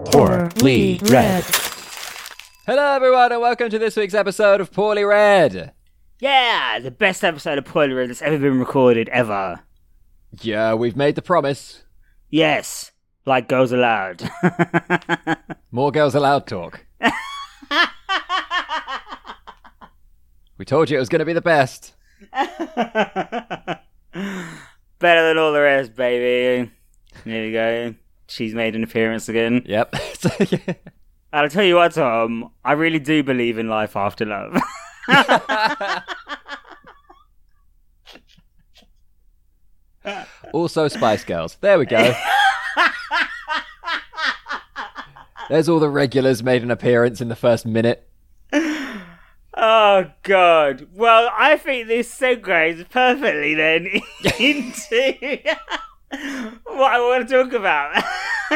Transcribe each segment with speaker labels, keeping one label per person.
Speaker 1: Poorly Read.
Speaker 2: Hello everyone and welcome to this week's episode of Poorly Read.
Speaker 3: Yeah, the best episode of Poorly Read that's ever been recorded, ever.
Speaker 2: Yeah, we've made the promise.
Speaker 3: Yes, like Girls Aloud.
Speaker 2: More Girls Aloud talk. We told you it was going to be the best.
Speaker 3: Better than all the rest, baby. There we go. She's made an appearance again.
Speaker 2: Yep.
Speaker 3: And I'll tell you what, Tom, I really do believe in life after love.
Speaker 2: Also Spice Girls. There we go. There's all the regulars made an appearance in the first minute.
Speaker 3: Oh, God. Well, I think this segues perfectly then into what I want to talk about.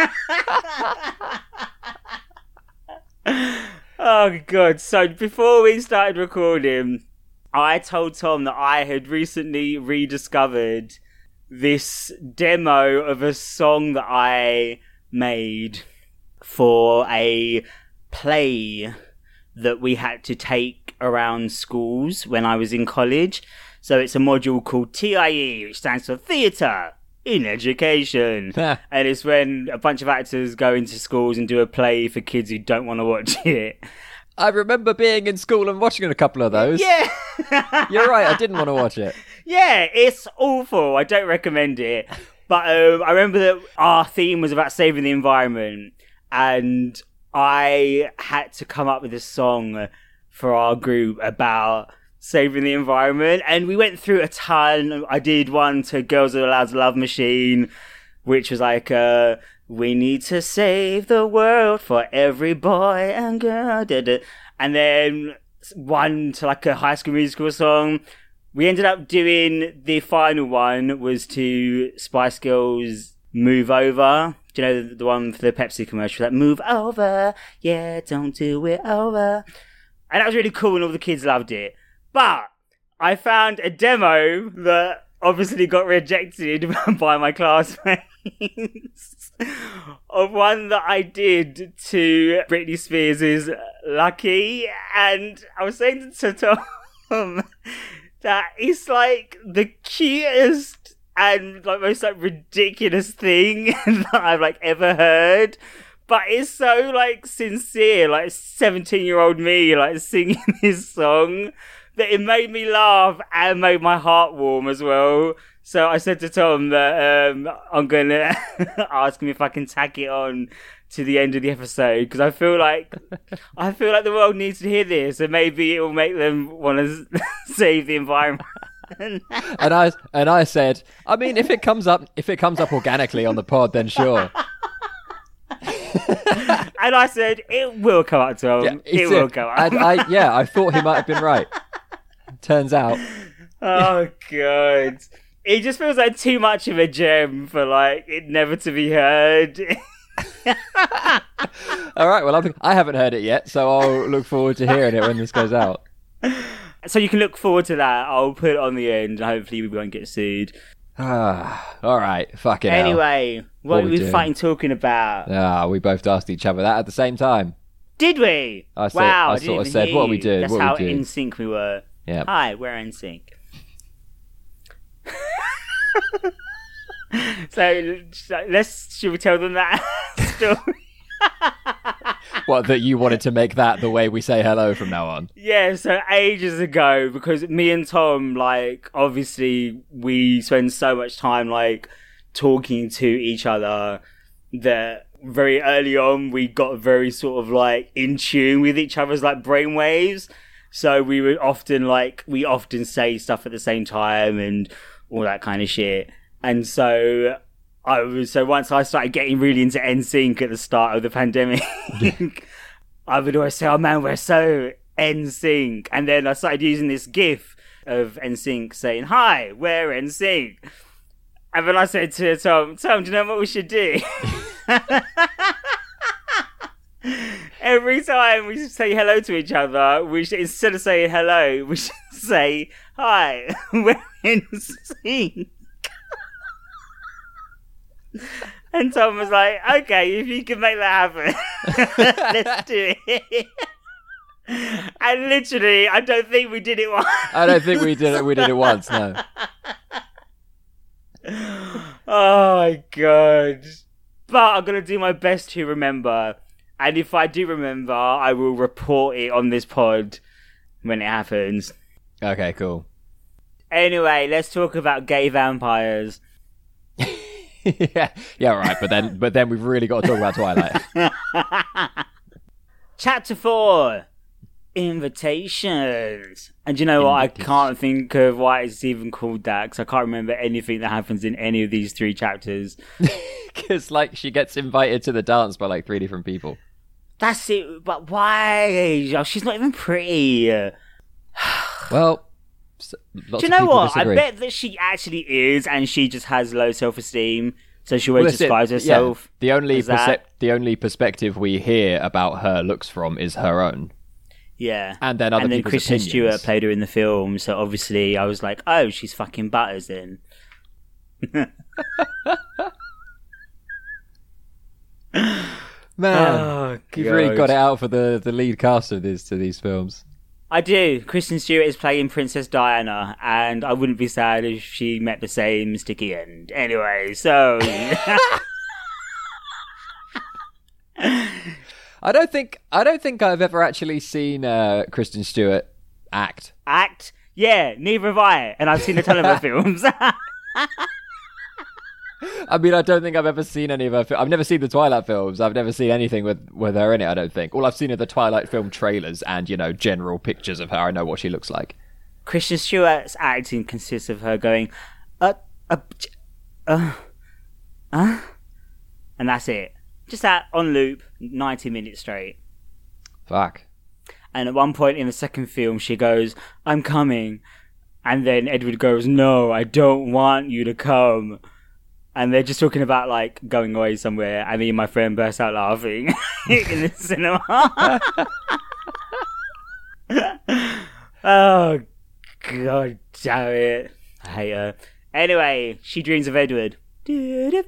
Speaker 3: Oh, God. So before we started recording, I told Tom that I had recently rediscovered this demo of a song that I made for a play that we had to take around schools when I was in college. So it's a module called TIE, which stands for Theatre in Education. And it's when a bunch of actors go into schools and do a play for kids who don't want to watch it.
Speaker 2: I remember being in school and watching a couple of those.
Speaker 3: Yeah.
Speaker 2: You're right, I didn't want to watch it.
Speaker 3: Yeah, it's awful. I don't recommend it. But I remember that our theme was about saving the environment. And I had to come up with a song for our group about saving the environment. And we went through a ton. I did one to Girls Are Allowed's Love Machine, which was like, we need to save the world for every boy and girl. And then one to like a High School Musical song. We ended up doing the final one was to Spice Girls' Move Over. Do you know the one for the Pepsi commercial? Like, move over, yeah, don't do it over. And that was really cool and all the kids loved it. But I found a demo that obviously got rejected by my classmates of one that I did to Britney Spears' Lucky. And I was saying to Tom that it's like the cutest and like most like ridiculous thing that I've like ever heard, but it's so like sincere, like 17-year-old me like singing this song, that it made me laugh and made my heart warm as well. So I said to Tom that I'm gonna ask him if I can tack it on to the end of the episode, because I feel like the world needs to hear this, and maybe it will make them want to save the environment.
Speaker 2: And I said, I mean, if it comes up organically on the pod, then sure.
Speaker 3: And I said, it will come up, Tom.
Speaker 2: Yeah,
Speaker 3: it will come up.
Speaker 2: And I thought he might have been right. Turns out.
Speaker 3: Oh, God. It just feels like too much of a gem for like it never to be heard.
Speaker 2: All right, well, I haven't heard it yet, so I'll look forward to hearing it when this goes out.
Speaker 3: So you can look forward to that. I'll put it on the end. Hopefully we won't get sued.
Speaker 2: All right, fucking hell.
Speaker 3: Anyway, what were we
Speaker 2: doing?
Speaker 3: fucking talking about?
Speaker 2: We both asked each other that at the same time.
Speaker 3: Did we?
Speaker 2: I
Speaker 3: didn't
Speaker 2: sort of
Speaker 3: even
Speaker 2: said,
Speaker 3: hear
Speaker 2: what are we
Speaker 3: you.
Speaker 2: doing?
Speaker 3: That's
Speaker 2: what
Speaker 3: how
Speaker 2: we doing?
Speaker 3: in sync we were.
Speaker 2: Yeah.
Speaker 3: Hi, we're in sync. So should we tell them that story?
Speaker 2: What, that you wanted to make that the way we say hello from now on?
Speaker 3: Yeah, so ages ago, because me and Tom, like, obviously we spend so much time, like, talking to each other that very early on we got very sort of, like, in tune with each other's, like, brainwaves. So we would often, like, say stuff at the same time and all that kind of shit. And so once I started getting really into NSYNC at the start of the pandemic, I would always say, oh man, we're so NSYNC. And then I started using this GIF of NSYNC saying, hi, we're NSYNC. And then I said to Tom, do you know what we should do? Every time we say hello to each other, we should, instead of saying hello, we should say, hi, we're NSYNC. And Tom was like, okay, if you can make that happen, let's do it. And literally, I don't think we did it once.
Speaker 2: I don't think we did it once, no.
Speaker 3: Oh my god. But I'm going to do my best to remember. And if I do remember, I will report it on this pod when it happens.
Speaker 2: Okay, cool.
Speaker 3: Anyway, let's talk about gay vampires.
Speaker 2: yeah, right. But then we've really got to talk about Twilight.
Speaker 3: Chapter 4. Invitations. And you know what? I can't think of why it's even called that, because I can't remember anything that happens in any of these 3 chapters.
Speaker 2: Because, like, she gets invited to the dance by, like, 3 different people.
Speaker 3: That's it. But why? Oh, she's not even pretty.
Speaker 2: Well,
Speaker 3: do you know what? Disagree. I bet that she actually is, and she just has low self-esteem, so she always describes herself.
Speaker 2: Yeah. The only perspective we hear about her looks from is her own.
Speaker 3: Yeah.
Speaker 2: And then people's
Speaker 3: Kristen
Speaker 2: opinions.
Speaker 3: Stewart played her in the film, so obviously I was like, oh, she's fucking Butters then.
Speaker 2: Man, you've really got it out for the lead cast of these films.
Speaker 3: I do. Kristen Stewart is playing Princess Diana, and I wouldn't be sad if she met the same sticky end. Anyway, so...
Speaker 2: I don't think I've ever actually seen Kristen Stewart act.
Speaker 3: Act? Yeah, neither have I, and I've seen a ton of her films.
Speaker 2: I mean, I don't think I've ever seen any of her I've never seen the Twilight films. I've never seen anything with her in it, I don't think. All I've seen are the Twilight film trailers and, general pictures of her. I know what she looks like.
Speaker 3: Kristen Stewart's acting consists of her going, and that's it. Just that on loop, 90 minutes straight.
Speaker 2: Fuck.
Speaker 3: And at one point in the second film, she goes, I'm coming. And then Edward goes, no, I don't want you to come. And they're just talking about, like, going away somewhere. And me and my friend burst out laughing in the cinema. Oh, God damn it. I hate her. Anyway, she dreams of Edward.
Speaker 2: Yeah,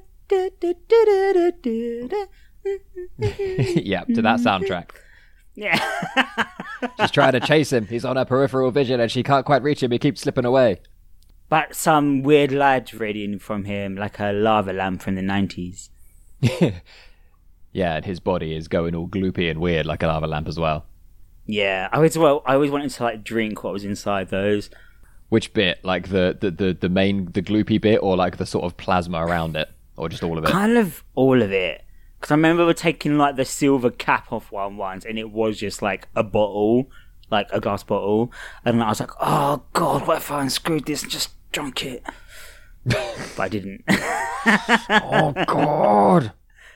Speaker 2: to that soundtrack.
Speaker 3: Yeah.
Speaker 2: She's trying to chase him. He's on her peripheral vision and she can't quite reach him. He keeps slipping away.
Speaker 3: But some weird lad reading from him, like a lava lamp from the 90s.
Speaker 2: Yeah, and his body is going all gloopy and weird like a lava lamp as well.
Speaker 3: Yeah, I always wanted to like drink what was inside those.
Speaker 2: Which bit? Like the gloopy bit, or like the sort of plasma around it, or just all of it?
Speaker 3: Kind of all of it. Because I remember we're taking like the silver cap off one once, and it was just like a bottle, like a glass bottle, and I was like, "Oh God, what if I unscrewed this and just drunk it?" But I didn't.
Speaker 2: Oh God!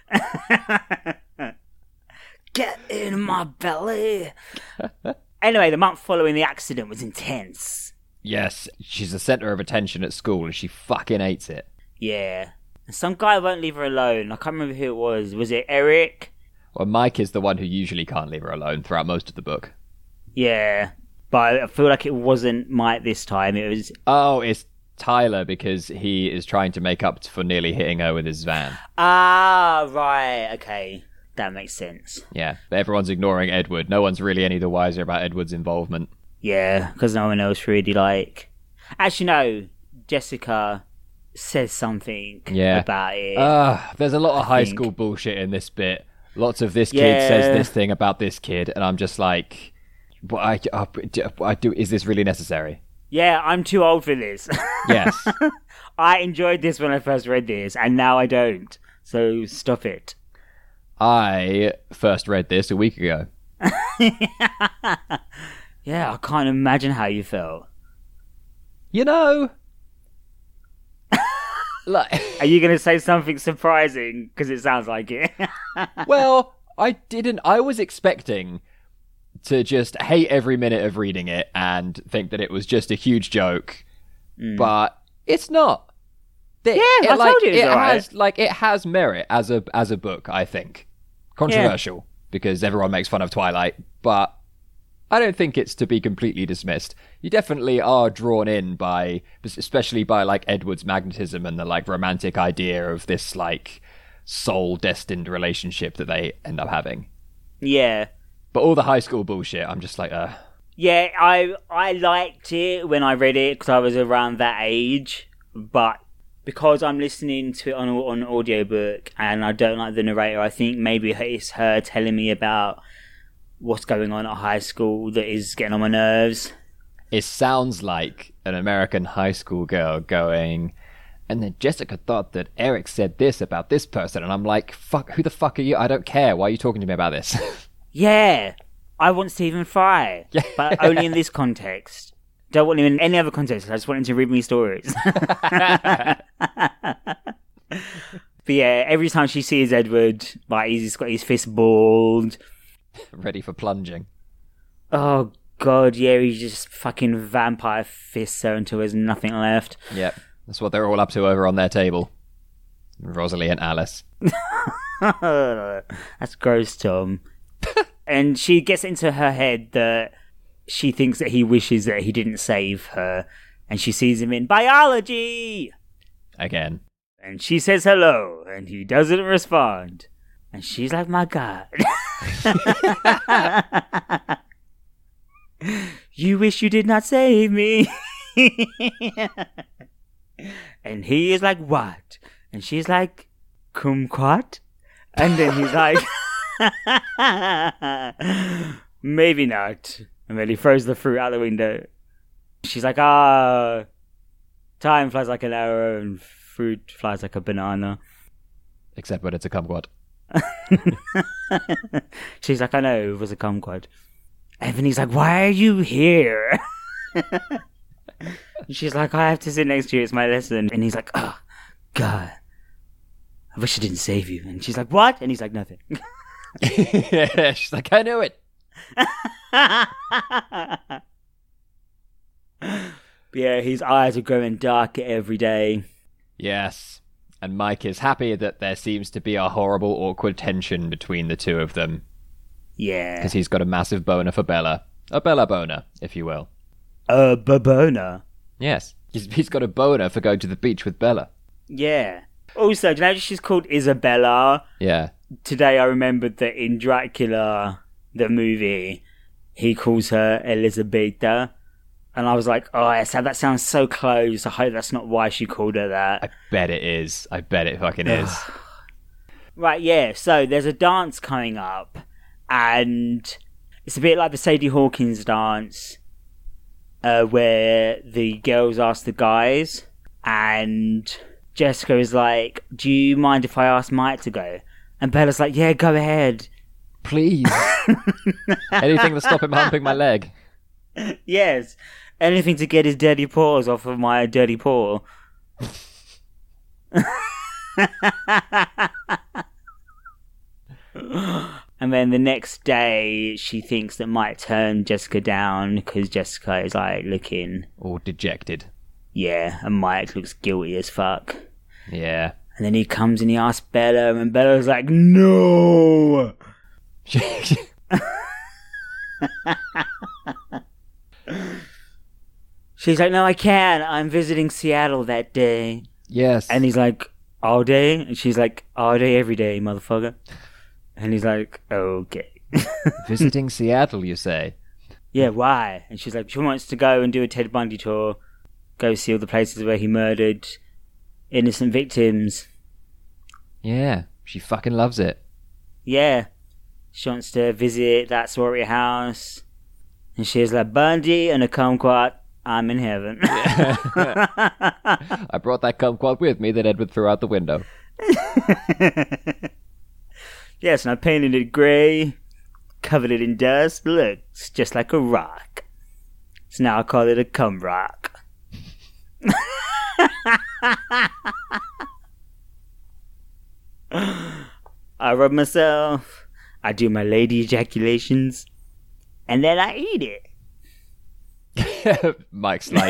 Speaker 3: Get in my belly. Anyway, the month following the accident was intense.
Speaker 2: Yes, she's the centre of attention at school, and she fucking hates it.
Speaker 3: Yeah. Some guy won't leave her alone. I can't remember who it was. Was it Eric?
Speaker 2: Well, Mike is the one who usually can't leave her alone throughout most of the book.
Speaker 3: Yeah. But I feel like it wasn't Mike this time. It was...
Speaker 2: Oh, it's Tyler, because he is trying to make up for nearly hitting her with his van.
Speaker 3: Ah, right. Okay. That makes sense.
Speaker 2: Yeah, but everyone's ignoring Edward. No one's really any the wiser about Edward's involvement.
Speaker 3: Yeah, because no one else really, like... Actually, no. Jessica says something about it.
Speaker 2: There's a lot of high school bullshit in this bit. Lots of this kid says this thing about this kid, and I'm just like... Is this really necessary?
Speaker 3: Yeah, I'm too old for this.
Speaker 2: Yes.
Speaker 3: I enjoyed this when I first read this, and now I don't. So stop it.
Speaker 2: I first read this a week ago.
Speaker 3: Yeah, I can't imagine how you felt.
Speaker 2: Like,
Speaker 3: are you going to say something surprising? Because it sounds like it.
Speaker 2: Well, I didn't. I was expecting to just hate every minute of reading it and think that it was just a huge joke, but it's not.
Speaker 3: I told you
Speaker 2: it has merit as a book. I think controversial because everyone makes fun of Twilight, but I don't think it's to be completely dismissed. You definitely are drawn in by, especially by like Edward's magnetism and the like romantic idea of this like soul destined relationship that they end up having.
Speaker 3: Yeah.
Speaker 2: But all the high school bullshit, I'm just like,
Speaker 3: Yeah, I liked it when I read it because I was around that age, but because I'm listening to it on an audiobook and I don't like the narrator, I think maybe it's her telling me about what's going on at high school that is getting on my nerves.
Speaker 2: It sounds like an American high school girl going, and then Jessica thought that Eric said this about this person, and I'm like, fuck, who the fuck are you? I don't care. Why are you talking to me about this?
Speaker 3: Yeah, I want Stephen Fry, but only in this context. Don't want him in any other context. I just want him to read me stories. But yeah, every time she sees Edward, like, he's got his fist balled.
Speaker 2: Ready for plunging.
Speaker 3: Oh, God, yeah, he just fucking vampire fists her until there's nothing left.
Speaker 2: Yep, that's what they're all up to over on their table. Rosalie and Alice.
Speaker 3: That's gross, Tom. And she gets into her head that she thinks that he wishes that he didn't save her. And she sees him in biology!
Speaker 2: Again.
Speaker 3: And she says hello, and he doesn't respond. And she's like, my God. You wish you did not save me. And he is like, what? And she's like, kumquat? And then he's like, maybe not. And then he throws the fruit out the window. She's like, time flies like an arrow and fruit flies like a banana.
Speaker 2: Except when it's a kumquat.
Speaker 3: She's like, I know, it was a kumquat. And then he's like, why are you here? She's like, I have to sit next to you, it's my lesson. And he's like, oh, God, I wish I didn't save you. And she's like, what? And he's like, nothing.
Speaker 2: She's like, I knew it.
Speaker 3: But yeah, his eyes are growing darker every day.
Speaker 2: Yes. And Mike is happy that there seems to be a horrible, awkward tension between the two of them.
Speaker 3: Yeah.
Speaker 2: Because he's got a massive boner for Bella. A Bella boner, if you will.
Speaker 3: A babona.
Speaker 2: Yes. He's got a boner for going to the beach with Bella.
Speaker 3: Yeah. Also, do you know she's called Isabella?
Speaker 2: Yeah.
Speaker 3: Today I remembered that in Dracula, the movie, he calls her Elisabetta. And I was like, oh, that sounds so close. I hope that's not why she called her that.
Speaker 2: I bet it is. I bet it fucking is.
Speaker 3: Right, yeah. So there's a dance coming up. And it's a bit like the Sadie Hawkins dance. Where the girls ask the guys. And Jessica is like, do you mind if I ask Mike to go? And Bella's like, yeah, go ahead.
Speaker 2: Please. Anything to stop him humping my leg.
Speaker 3: Yes. Anything to get his dirty paws off of my dirty paw. And then the next day, she thinks that Mike turned Jessica down because Jessica is like looking
Speaker 2: all dejected.
Speaker 3: Yeah, and Mike looks guilty as fuck.
Speaker 2: Yeah.
Speaker 3: And then he comes and he asks Bella, and Bella's like, no! She's like, no, I can't. I'm visiting Seattle that day.
Speaker 2: Yes.
Speaker 3: And he's like, all day? And she's like, all day, every day, motherfucker. And he's like, okay.
Speaker 2: Visiting Seattle, you say?
Speaker 3: Yeah, why? And she's like, she wants to go and do a Ted Bundy tour. Go see all the places where he murdered innocent victims.
Speaker 2: Yeah, she fucking loves it.
Speaker 3: Yeah. She wants to visit that sorority house. And she's like, Bundy and a kumquat, I'm in heaven.
Speaker 2: I brought that kumquat with me that Edward threw out the window.
Speaker 3: Yes, and I painted it grey, covered it in dust. Look, it's just like a rock. So now I call it a cum rock. I rub myself, I do my lady ejaculations, and then I eat it.
Speaker 2: Mike's like,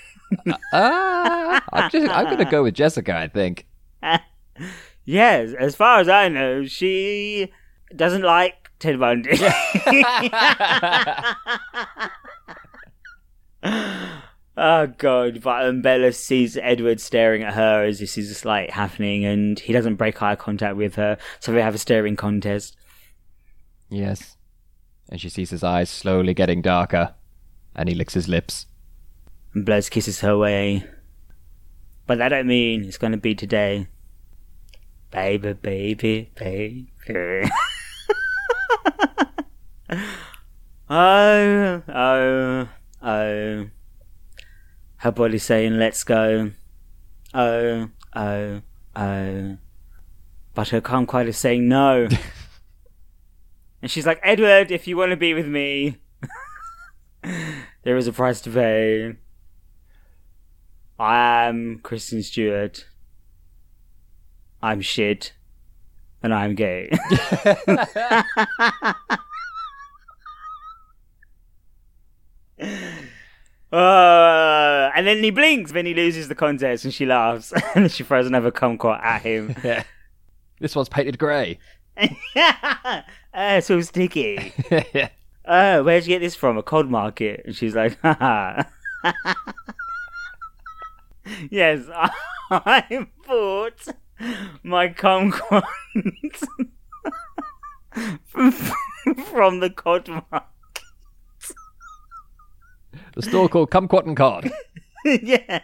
Speaker 2: I'm gonna go with Jessica, I think.
Speaker 3: Yes, as far as I know, she doesn't like Ted Bundy. Oh god, but Bella sees Edward staring at her as this is like happening, and he doesn't break eye contact with her, so they have a staring contest.
Speaker 2: Yes. And she sees his eyes slowly getting darker, and he licks his lips.
Speaker 3: And Blaise kisses her away. But that don't mean it's gonna be today. Baby, baby, baby. Oh, oh, oh. Her body's saying, let's go. Oh, oh, oh. But her kumquat is saying no. And she's like, Edward, if you want to be with me, there is a price to pay. I am Kristen Stewart. I'm shit. And I'm gay. And then he blinks when he loses the contest, and she laughs. And she throws another kumquat at him.
Speaker 2: Yeah. This one's painted grey.
Speaker 3: So sticky. Where'd you get this from? A cold market? And she's like, haha. Yes, I bought my kumquat from the cod market.
Speaker 2: The store called Kumquat and Cod.
Speaker 3: Yeah.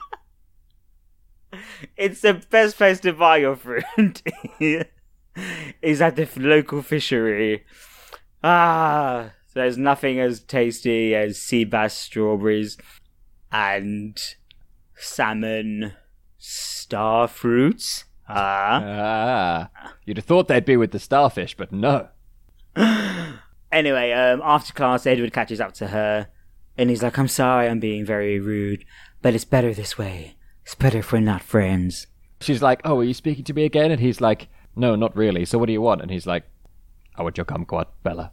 Speaker 3: It's the best place to buy your fruit. Is at the local fishery. So there's nothing as tasty as sea bass strawberries and salmon star fruits.
Speaker 2: You'd have thought they'd be with the starfish, but no.
Speaker 3: Anyway, after class, Edward catches up to her, and he's like, I'm sorry I'm being very rude, but it's better this way. It's better if we're not friends.
Speaker 2: She's like, oh, are you speaking to me again? And he's like, no, not really. So what do you want? And he's like, I want your kumquat, Bella.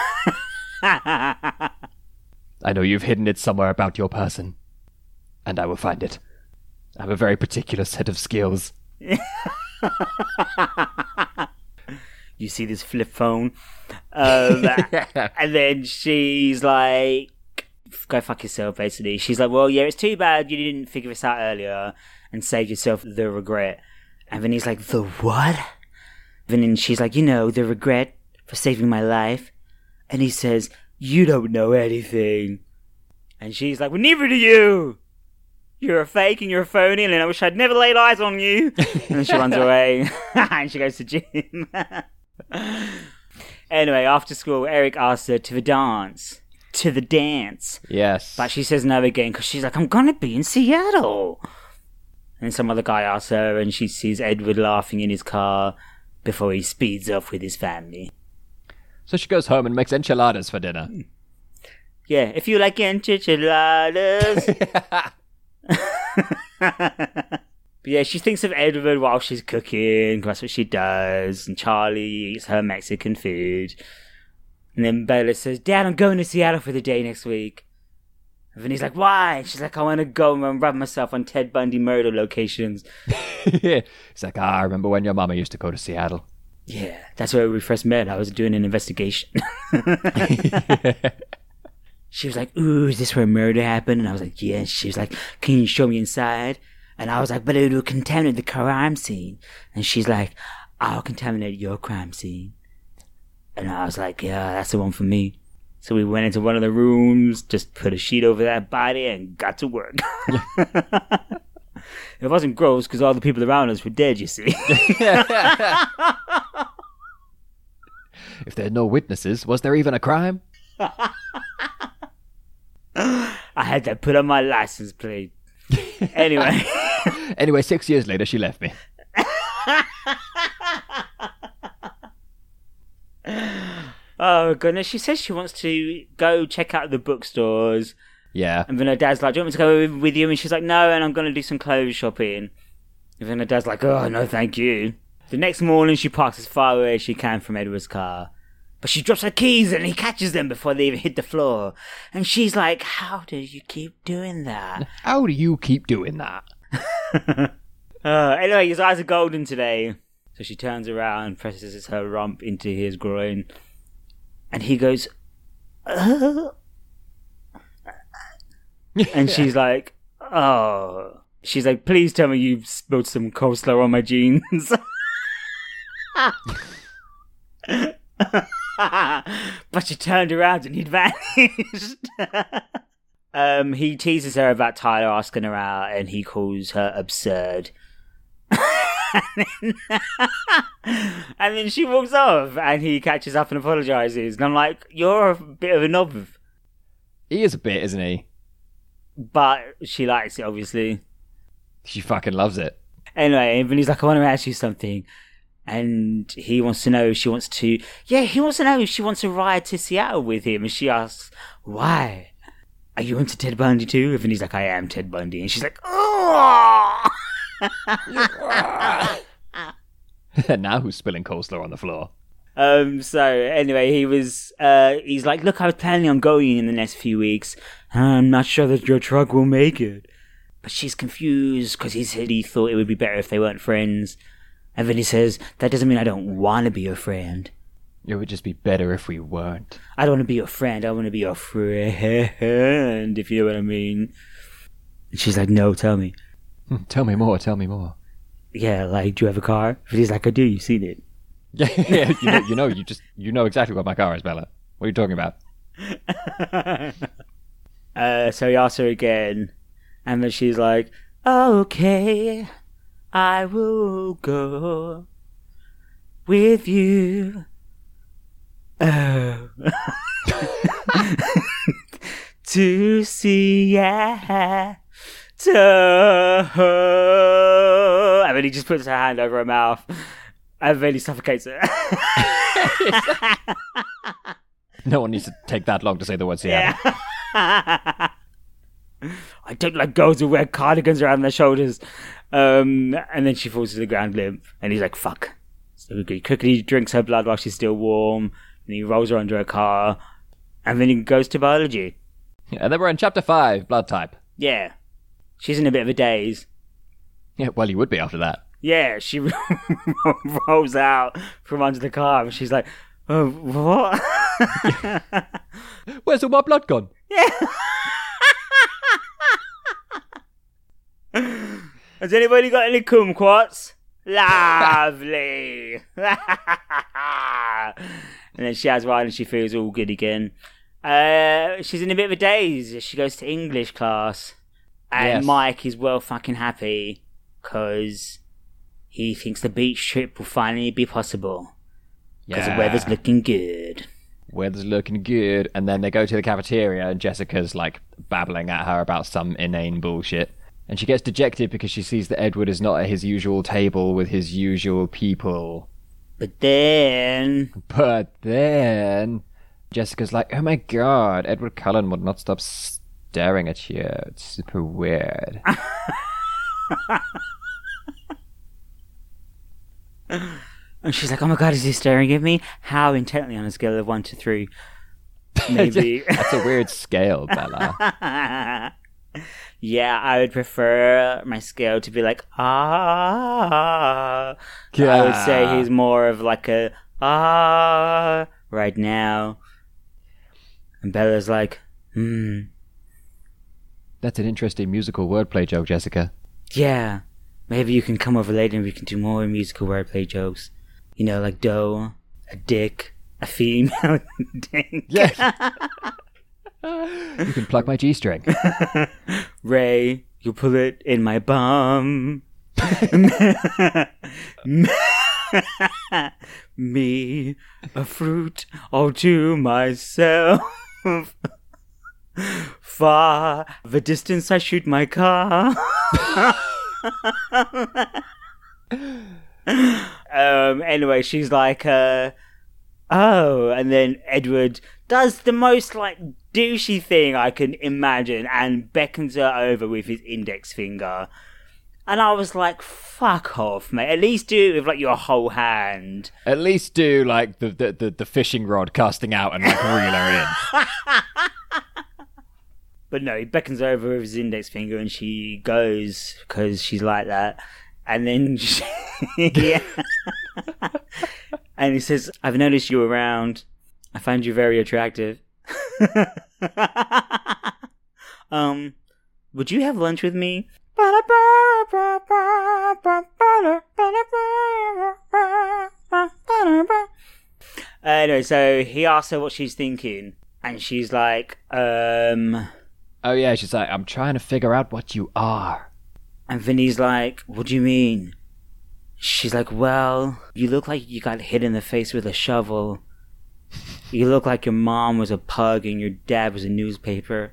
Speaker 2: I know you've hidden it somewhere about your person, and I will find it. I have a very particular set of skills.
Speaker 3: You see this flip phone? And then she's like, go fuck yourself, basically. She's like, well, yeah, it's too bad you didn't figure this out earlier and save yourself the regret. And then he's like, the what? And then she's like, the regret for saving my life. And he says, you don't know anything. And she's like, well, neither do you. You're a fake and you're a phony, and I wish I'd never laid eyes on you. And then she runs away. And she goes to gym. Anyway, after school, Eric asks her to the dance.
Speaker 2: Yes.
Speaker 3: But she says no again because she's like, I'm going to be in Seattle. And some other guy asks her, and she sees Edward laughing in his car before he speeds off with his family.
Speaker 2: So she goes home and makes enchiladas for dinner.
Speaker 3: Yeah, if you like enchiladas. But yeah, she thinks of Edward while she's cooking. That's what she does. And Charlie eats her Mexican food. And then Bella says, Dad, I'm going to Seattle for the day next week. And then he's like, why? She's like, I want to go and rub myself on Ted Bundy murder locations.
Speaker 2: He's like, I remember when your mama used to go to Seattle.
Speaker 3: Yeah, that's where we first met. I was doing an investigation. She was like, ooh, is this where murder happened? And I was like, yeah. And she was like, can you show me inside? And I was like, but it will contaminate the crime scene. And she's like, I'll contaminate your crime scene. And I was like, yeah, that's the one for me. So we went into one of the rooms, just put a sheet over that body and got to work. It wasn't gross because all the people around us were dead, you see.
Speaker 2: If there are no witnesses, was there even a crime?
Speaker 3: I had that put on my license plate. Anyway.
Speaker 2: Anyway, 6 years later, she left me.
Speaker 3: Oh, goodness. She says she wants to go check out the bookstores.
Speaker 2: Yeah.
Speaker 3: And then her dad's like, do you want me to go with you? And she's like, no, and I'm going to do some clothes shopping. And then her dad's like, oh, no, thank you. The next morning, she parks as far away as she can from Edward's car. But she drops her keys and he catches them before they even hit the floor. And she's like, how do you keep doing that?
Speaker 2: How do you keep doing that?
Speaker 3: Anyway, his eyes are golden today. So she turns around and presses her rump into his groin. And he goes, And she's like, oh. She's like, please tell me you spilled some coleslaw on my jeans. But she turned around and he'd vanished. He teases her about Tyler asking her out, and he calls her absurd. and then she walks off, and he catches up and apologizes. And I'm like, you're a bit of a knob.
Speaker 2: He is a bit, isn't he?
Speaker 3: But she likes it, obviously.
Speaker 2: She fucking loves it.
Speaker 3: Anyway, and he's like, I want to ask you something. And he wants to know if she wants to... Yeah, he wants to know if she wants to ride to Seattle with him. And she asks, why? Are you into Ted Bundy too? And he's like, I am Ted Bundy. And she's like, oh!
Speaker 2: Now who's spilling coleslaw on the floor?
Speaker 3: So anyway, he's like, look, I was planning on going in the next few weeks. I'm not sure that your truck will make it. But she's confused because he said he thought it would be better if they weren't friends. And then he says, that doesn't mean I don't want to be your friend.
Speaker 2: It would just be better if we weren't.
Speaker 3: I don't want to be your friend. I want to be your friend, if you know what I mean. And she's like, no, tell me.
Speaker 2: Tell me more, tell me more.
Speaker 3: Yeah, like, do you have a car? And he's like, I do, you've seen it.
Speaker 2: Yeah, you know exactly what my car is, Bella. What are you talking about?
Speaker 3: So he asks her again, and then she's like, okay, I will go with you. Oh. To Seattle. And then he just puts her hand over her mouth. And then he suffocates her.
Speaker 2: No one needs to take that long to say the word Seattle.
Speaker 3: Yeah. I don't like girls who wear cardigans around their shoulders. And then she falls to the ground limp. And he's like, fuck. So he quickly drinks her blood while she's still warm. And he rolls her under a car. And then he goes to biology.
Speaker 2: And then we're in chapter 5, blood type.
Speaker 3: Yeah. She's in a bit of a daze.
Speaker 2: Yeah, well, you would be after that.
Speaker 3: Yeah, she rolls out from under the car. And she's like, oh, what?
Speaker 2: Where's all my blood gone?
Speaker 3: Yeah. Has anybody got any kumquats? Lovely. And then she has one and she feels all good again. She's in a bit of a daze. She goes to English class. And
Speaker 2: Yes.
Speaker 3: Mike is well fucking happy because he thinks the beach trip will finally be possible. Because the weather's looking good.
Speaker 2: Weather's looking good. And then they go to the cafeteria and Jessica's like babbling at her about some inane bullshit. And she gets dejected because she sees that Edward is not at his usual table with his usual people.
Speaker 3: But then
Speaker 2: Jessica's like, oh my god, Edward Cullen would not stop staring at you. It's super weird.
Speaker 3: And she's like, oh my god, is he staring at me? How intently on a scale of 1 to 3? Maybe.
Speaker 2: That's a weird scale, Bella.
Speaker 3: Yeah, I would prefer my scale to be like, ah.
Speaker 2: Yeah.
Speaker 3: I would say he's more of like a, ah, right now. And Bella's like,
Speaker 2: That's an interesting musical wordplay joke, Jessica.
Speaker 3: yeah. Maybe you can come over later and we can do more musical wordplay jokes. You know, like dough, a dick, a female dick.
Speaker 2: Yeah. You can plug my G-string.
Speaker 3: Ray, you pull it in my bum. Me, a fruit all to myself. Far the distance I shoot my car. Anyway, she's like, oh, and then Edward does the most like douchey thing I can imagine and beckons her over with his index finger. And I was like, fuck off, mate. At least do it with like your whole hand.
Speaker 2: At least do like the fishing rod casting out and like reel her in.
Speaker 3: But no, he beckons her over with his index finger and she goes because she's like that. And then yeah. And he says, I've noticed you around. I find you very attractive. Would you have lunch with me? Anyway, so he asks her what she's thinking, and she's like,
Speaker 2: Oh yeah, she's like, I'm trying to figure out what you are.
Speaker 3: And Vinny's like, what do you mean? She's like, well, you look like you got hit in the face with a shovel. You look like your mom was a pug and your dad was a newspaper.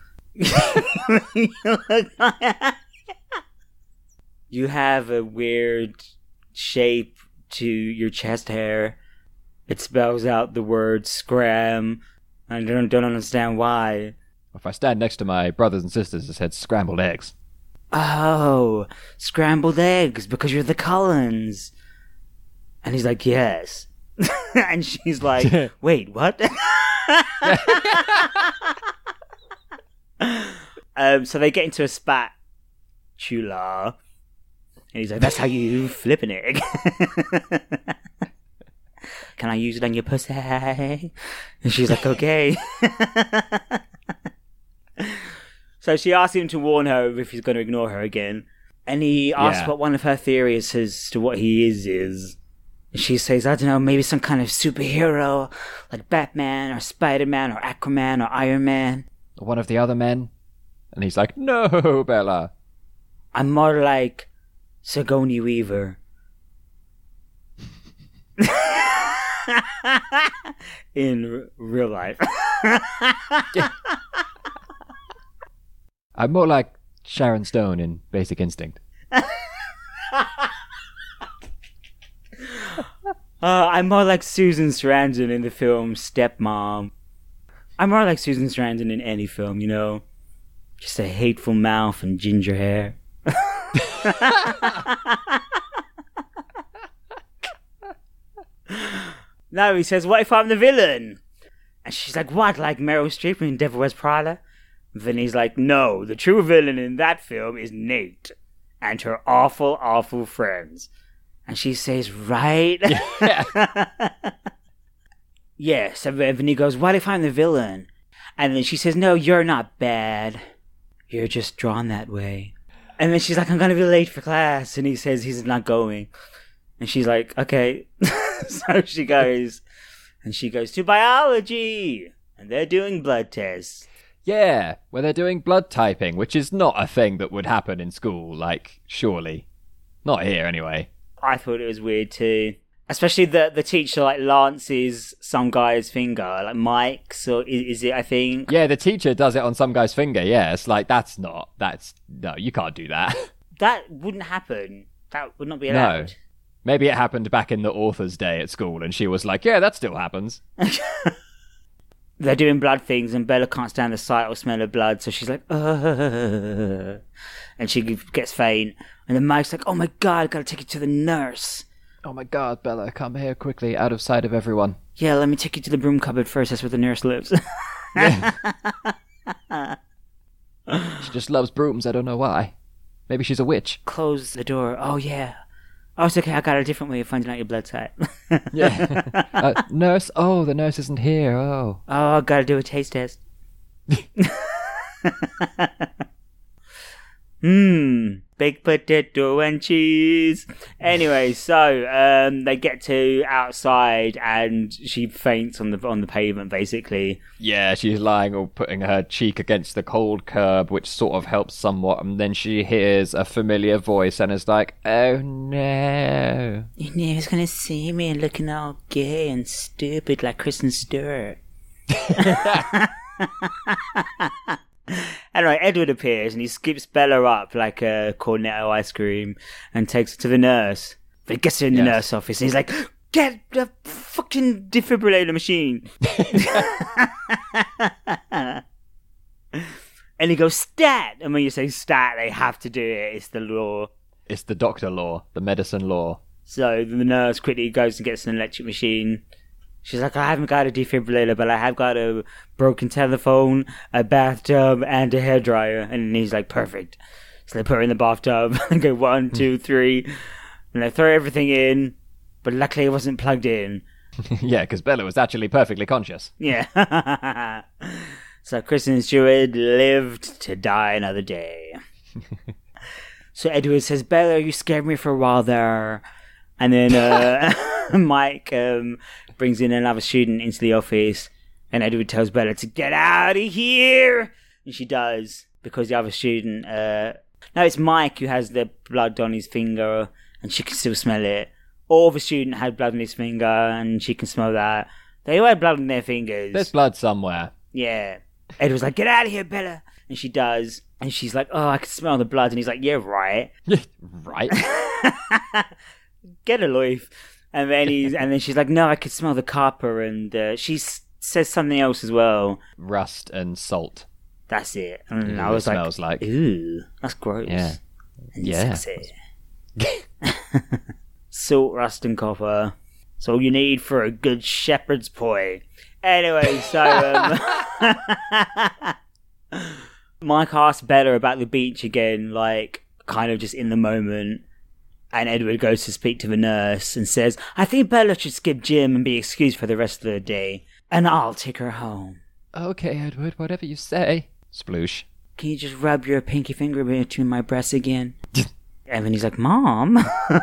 Speaker 3: You have a weird shape to your chest hair. It spells out the word scram. I don't understand why.
Speaker 2: If I stand next to my brothers and sisters, it said scrambled eggs.
Speaker 3: Oh, scrambled eggs because you're the Cullens. And he's like, yes. And she's like, wait, what? So they get into a spatula. And he's like, that's how you flip an egg. Can I use it on your pussy? And she's like, okay. So she asks him to warn her if he's going to ignore her again. And he asks what one of her theories as to what he is. And she says, I don't know, maybe some kind of superhero, like Batman or Spider-Man or Aquaman or Iron Man.
Speaker 2: Or one of the other men. And he's like, no, Bella.
Speaker 3: I'm more like Sigourney Weaver. In real life.
Speaker 2: I'm more like Sharon Stone in Basic Instinct.
Speaker 3: I'm more like Susan Sarandon in the film Stepmom. I'm more like Susan Sarandon in any film, you know? Just a hateful mouth and ginger hair. No, he says, what if I'm the villain? And she's like, what, like Meryl Streep in Devil Wears Prada? Then he's like, no, the true villain in that film is Nate and her awful, awful friends. And she says, right? Yes, and then he goes, what if I'm the villain? And then she says, no, you're not bad. You're just drawn that way. And then she's like, I'm going to be late for class. And he says he's not going. And she's like, okay. So she goes. And she goes to biology. And they're doing blood tests.
Speaker 2: Yeah, where they're doing blood typing, which is not a thing that would happen in school, like, surely. Not here, anyway.
Speaker 3: I thought it was weird, too. Especially the teacher, like, lances some guy's finger, like Mike's, or is it, I think?
Speaker 2: Yeah, the teacher does it on some guy's finger, yeah. It's like, no, you can't do that.
Speaker 3: That wouldn't happen. That would not be allowed.
Speaker 2: No. Maybe it happened back in the author's day at school, and she was like, yeah, that still happens.
Speaker 3: They're doing blood things, and Bella can't stand the sight or smell of blood, so she's like, ugh. And she gets faint. And then Mike's like, oh my god, I gotta take you to the nurse.
Speaker 2: Oh my god, Bella, come here quickly, out of sight of everyone.
Speaker 3: Yeah, let me take you to the broom cupboard first, that's where the nurse lives.
Speaker 2: She just loves brooms, I don't know why. Maybe she's a witch.
Speaker 3: Close the door. Oh yeah. Oh, it's okay, I got a different way of finding out your blood type.
Speaker 2: Yeah. Nurse? Oh, the nurse isn't here, oh.
Speaker 3: Oh, I gotta do a taste test. Baked potato and cheese. Anyway, so they get to outside and she faints on the pavement, basically.
Speaker 2: Yeah, she's lying or putting her cheek against the cold curb, which sort of helps somewhat, and then she hears a familiar voice and is like, oh no.
Speaker 3: Your neighbor's gonna see me looking all gay and stupid like Kristen Stewart. Anyway, Edward appears and he scoops Bella up like a cornetto ice cream and takes her to the nurse. But he gets her in the nurse office and he's like, get the fucking defibrillator machine. And he goes, stat! And when you say stat, they have to do it. It's the law.
Speaker 2: It's the doctor law, the medicine law.
Speaker 3: So the nurse quickly goes and gets an electric machine. She's like, I haven't got a defibrillator, but I have got a broken telephone, a bathtub, and a hairdryer. And he's like, perfect. So they put her in the bathtub and go 1, 2, 3. And they throw everything in, but luckily it wasn't plugged in.
Speaker 2: Yeah, because Bella was actually perfectly conscious.
Speaker 3: Yeah. So Kristen Stewart lived to die another day. So Edward says, Bella, you scared me for a while there. And then Mike brings in another student into the office. And Edward tells Bella to get out of here. And she does, because the other student... no, it's Mike who has the blood on his finger, and she can still smell it. Or the student had blood on his finger, and she can smell that. They all had blood on their fingers.
Speaker 2: There's blood somewhere.
Speaker 3: Yeah. Edward's like, get out of here, Bella. And she does. And she's like, oh, I can smell the blood. And he's like, yeah, right.
Speaker 2: Right.
Speaker 3: Get a life. And then she's like, no, I can smell the copper. And she says something else as well.
Speaker 2: Rust and salt.
Speaker 3: That's it. And
Speaker 2: Ooh,
Speaker 3: I was like,
Speaker 2: smells like,
Speaker 3: ooh, that's gross.
Speaker 2: Yeah.
Speaker 3: And
Speaker 2: Yeah.
Speaker 3: sexy. Salt, rust, and copper. It's all you need for a good shepherd's pie. Anyway, so Mike asks Bella about the beach again, like kind of just in the moment. And Edward goes to speak to the nurse and says, I think Bella should skip gym and be excused for the rest of the day. And I'll take her home.
Speaker 2: Okay, Edward, whatever you say. Sploosh.
Speaker 3: Can you just rub your pinky finger between my breasts again? And then he's like, Mom?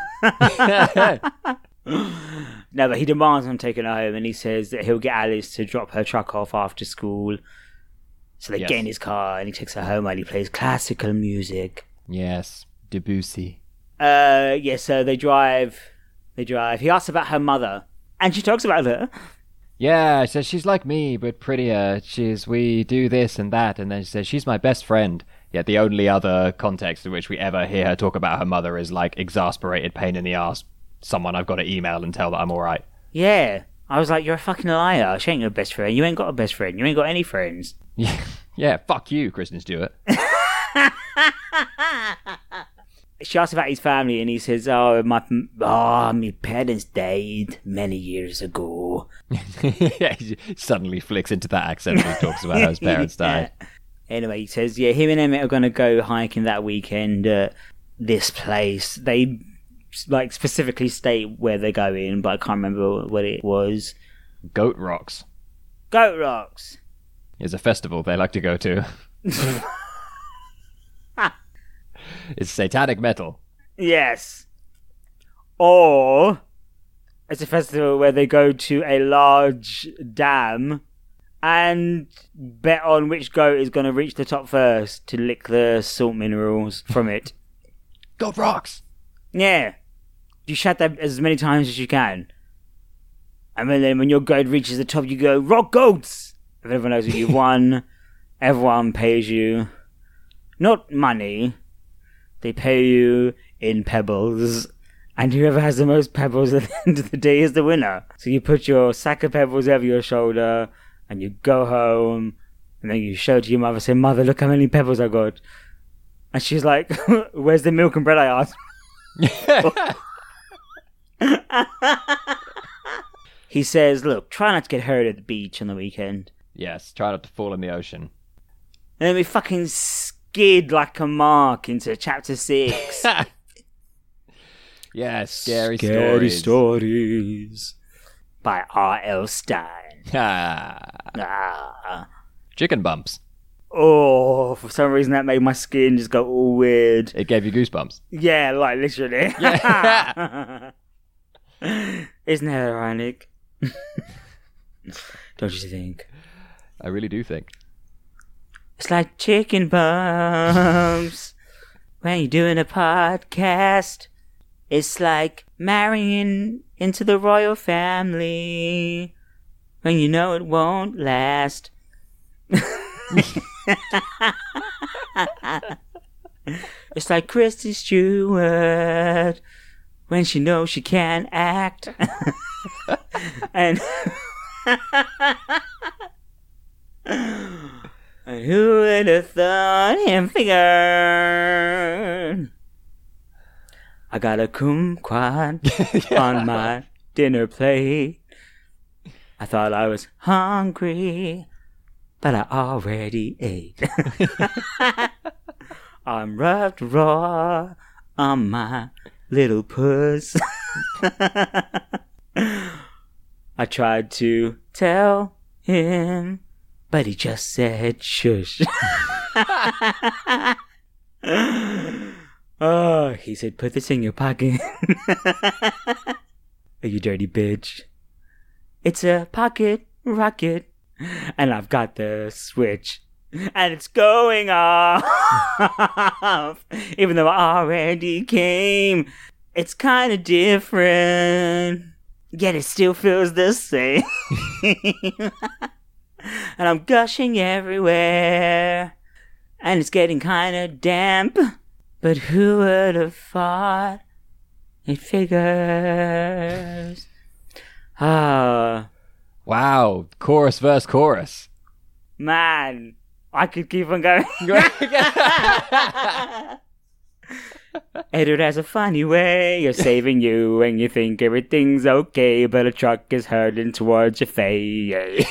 Speaker 3: No, but he demands I'm taking her home, and he says that he'll get Alice to drop her truck off after school. So they get in his car, and he takes her home while he plays classical music.
Speaker 2: Yes, Debussy.
Speaker 3: So they drive. He asks about her mother, and she talks about her.
Speaker 2: Yeah, she says she's like me, but prettier. We do this and that, and then she says she's my best friend. Yet the only other context in which we ever hear her talk about her mother is like exasperated pain in the ass. Someone I've got to email and tell that I'm alright.
Speaker 3: Yeah. I was like, you're a fucking liar. She ain't your best friend. You ain't got a best friend. You ain't got any friends.
Speaker 2: Yeah, fuck you, Kristen Stewart.
Speaker 3: She asks about his family, and he says, my parents died many years ago.
Speaker 2: Yeah, he suddenly flicks into that accent when he talks about how his parents died.
Speaker 3: Anyway, he says, yeah, him and Emmett are going to go hiking that weekend at this place. They like specifically state where they're going, but I can't remember what it was.
Speaker 2: Goat Rocks.
Speaker 3: Goat Rocks.
Speaker 2: Is a festival they like to go to. It's satanic metal.
Speaker 3: Yes. Or it's a festival where they go to a large dam and bet on which goat is going to reach the top first to lick the salt minerals from it.
Speaker 2: Goat Rocks!
Speaker 3: Yeah. You shout that as many times as you can. And then when your goat reaches the top, you go, rock goats! If everyone knows that you've won, everyone pays you. Not money. They pay you in pebbles. And whoever has the most pebbles at the end of the day is the winner. So you put your sack of pebbles over your shoulder, and you go home, and then you show it to your mother, say, Mother, look how many pebbles I got. And she's like, where's the milk and bread, I asked? He says, look, try not to get hurt at the beach on the weekend.
Speaker 2: Yes, try not to fall in the ocean.
Speaker 3: And then we fucking skid like a mark into chapter 6.
Speaker 2: Yeah, scary
Speaker 3: stories. By R.L. Stein.
Speaker 2: Chicken bumps.
Speaker 3: Oh, for some reason that made my skin just go all weird.
Speaker 2: It gave you goosebumps.
Speaker 3: Yeah, like literally.
Speaker 2: Yeah.
Speaker 3: Isn't that ironic? Don't you think?
Speaker 2: I really do think.
Speaker 3: It's like chicken bumps when you're doing a podcast. It's like marrying into the royal family when you know it won't last. It's like Kristen Stewart when she knows she can't act. And and who would have thought him figured? I got a kumquat on my dinner plate. I thought I was hungry, but I already ate. I'm rubbed raw on my little puss. I tried to tell him but he just said shush. Oh, he said, put this in your pocket. You dirty bitch. It's a pocket rocket, and I've got the switch, and it's going off. Even though I already came, it's kind of different, yet it still feels the same. And I'm gushing everywhere, and it's getting kind of damp. But who would have thought it figures? Ah.
Speaker 2: Wow. Chorus versus chorus.
Speaker 3: Man, I could keep on going. Edward has a funny way of saving you when you think everything's okay, but a truck is hurtling towards your face.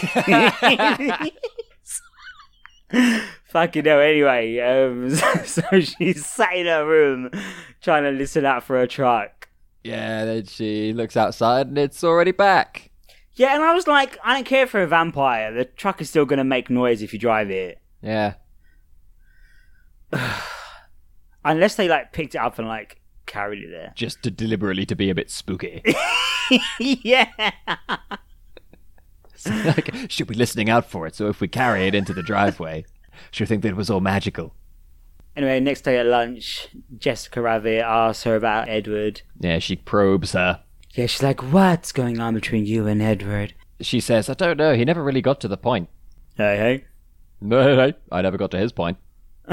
Speaker 3: Fucking hell, anyway. So she's sat in her room trying to listen out for a truck.
Speaker 2: Yeah, then she looks outside and it's already back.
Speaker 3: Yeah, and I was like, I don't care for a vampire. The truck is still going to make noise if you drive it.
Speaker 2: Yeah.
Speaker 3: Unless they, like, picked it up and, like, carried it there.
Speaker 2: Just deliberately to be a bit spooky.
Speaker 3: Yeah.
Speaker 2: Like, she'll be listening out for it, so if we carry it into the driveway, she'll think that it was all magical.
Speaker 3: Anyway, next day at lunch, Jessica Rabbit asks her about Edward.
Speaker 2: Yeah, she probes her.
Speaker 3: Yeah, she's like, what's going on between you and Edward?
Speaker 2: She says, I don't know, he never really got to the point.
Speaker 3: Hey.
Speaker 2: No, I never got to his point.